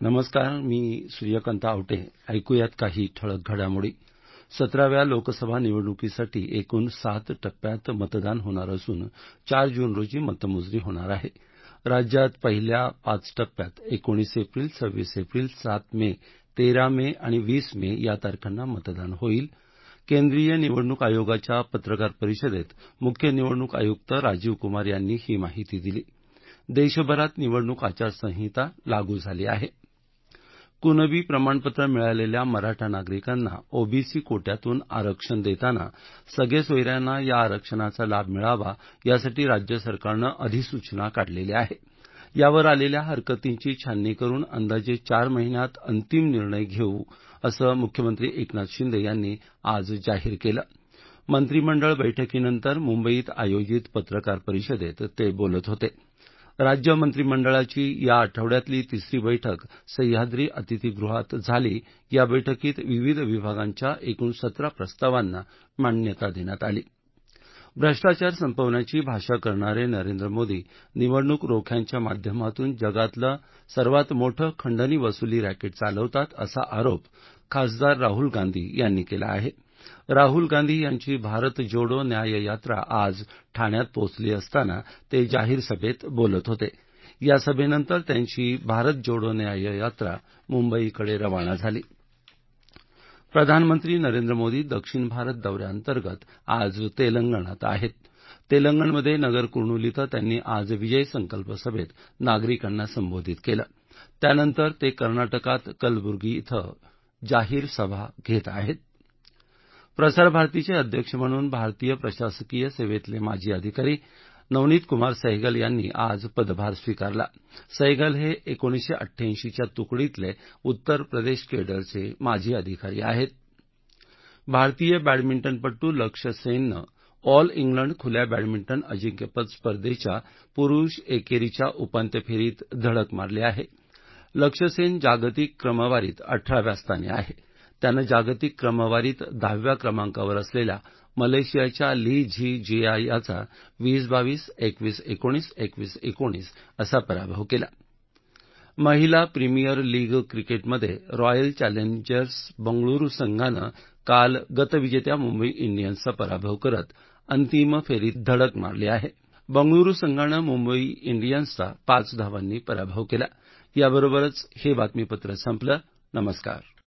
नमस्कार. मी सूर्यकांत आवटे. ऐकूयात काही ठळक घडामोडी. 17व्या लोकसभा निवडणुकीसाठी एकूण 7 टप्प्यात मतदान होणार असून 4 जून रोजी मतमोजणी होणार आहे. राज्यात पहिल्या 5 टप्प्यात 19 एप्रिल, 26 एप्रिल, 7 मे, 13 मे आणि 20 मे या तारखांना मतदान होईल. केंद्रीय निवडणूक आयोगाच्या पत्रकार परिषदेत मुख्य निवडणूक आयुक्त राजीव कुमार यांनी ही माहिती दिली. देशभरात निवडणूक आचारसंहिता लागू झाली आहे. कुणबी प्रमाणपत्र मिळालेल्या मराठा नागरिकांना ओबीसी कोट्यातून आरक्षण देताना सगेसोयऱ्यांना या आरक्षणाचा लाभ मिळावा यासाठी राज्य सरकारनं अधिसूचना काढलेली आहे. यावर आलेल्या हरकतींची छाननी करून अंदाजे 4 महिन्यात अंतिम निर्णय घेऊ असं मुख्यमंत्री एकनाथ शिंदे यांनी आज जाहीर केलं. मंत्रिमंडळ बैठकीनंतर मुंबईत आयोजित पत्रकार परिषदेत ते बोलत होते. राज्य मंत्रिमंडळाची या आठवड्यातली 3री बैठक सह्याद्री अतिथीगृहात झाली. या बैठकीत विविध विभागांच्या एकूण 17 प्रस्तावांना मान्यता देण्यात आली. भ्रष्टाचार संपवण्याची भाषा करणारे नरेंद्र मोदी निवडणूक रोख्यांच्या माध्यमातून जगातलं सर्वात मोठं खंडणी वसुली रॅकेट चालवतात असा आरोप खासदार राहुल गांधी यांनी केला आहे. राहुल गांधी यांची भारत जोडो न्याय यात्रा आज ठाण्यात पोहोचली असताना ते जाहीर सभेत बोलत होते. या सभेनंतर त्यांची भारत जोडो न्याय यात्रा मुंबईकडे रवाना झाली. प्रधानमंत्री नरेंद्र मोदी दक्षिण भारत दौऱ्याअंतर्गत आज तेलंगणात आहेत. तेलंगणमध्ये नगर कुर्नूल इथं त्यांनी आज विजय संकल्प सभेत नागरिकांना संबोधित केलं. त्यानंतर ते कर्नाटकात कलबुर्गी इथं जाहीर सभा घेत आहेत. प्रसार भारतीचे अध्यक्ष म्हणून भारतीय प्रशासकीय सेवेतले माजी अधिकारी नवनीत कुमार सहगल यांनी आज पदभार स्वीकारला. सहगल हे 1988च्या तुकडीतले उत्तर प्रदेश केडरचे माजी अधिकारी आहेत. भारतीय बॅडमिंटनपटू लक्ष्य सेननं ऑल इंग्लंड खुल्या बॅडमिंटन अजिंक्यपद स्पर्धेच्या पुरुष एकेरीच्या उपांत्य फेरीत धडक मारली आहे. लक्ष्य सेन जागतिक क्रमवारीत 18व्या स्थानी आहे. त्यानं जागतिक क्रमवारीत 10व्या क्रमांकावर असलेल्या मलेशियाच्या ली झी जिया याचा 20-22, 21-19, 21-19 असा पराभव केला. महिला प्रीमियर लीग क्रिकेटमध्ये रॉयल चॅलेंजर्स बंगळुरू संघानं काल गतविजेत्या मुंबई इंडियन्सचा पराभव करत अंतिम फेरीत धडक मारली आहे. बंगळुरू संघानं मुंबई इंडियन्सचा 5 धावांनी पराभव केला. याबरोबरच हे बातमीपत्र संपलं. नमस्कार.